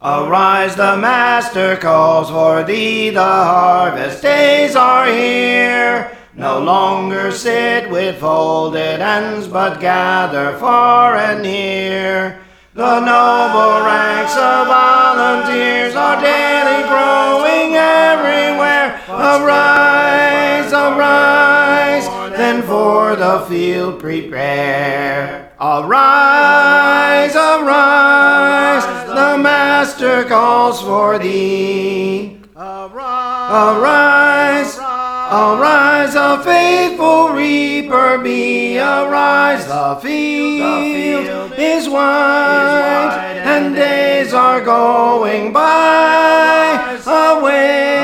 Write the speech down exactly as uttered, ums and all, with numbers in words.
Arise, the Master calls for thee, the harvest days are here. No longer sit with folded hands, but gather far and near. The noble ranks of volunteers are daily growing everywhere. Arise, arise, then for the field prepare. Arise, arise, the Master calls for thee. Arise, arise, a faithful reaper be. Arise, the field is wide, and days are going by. Away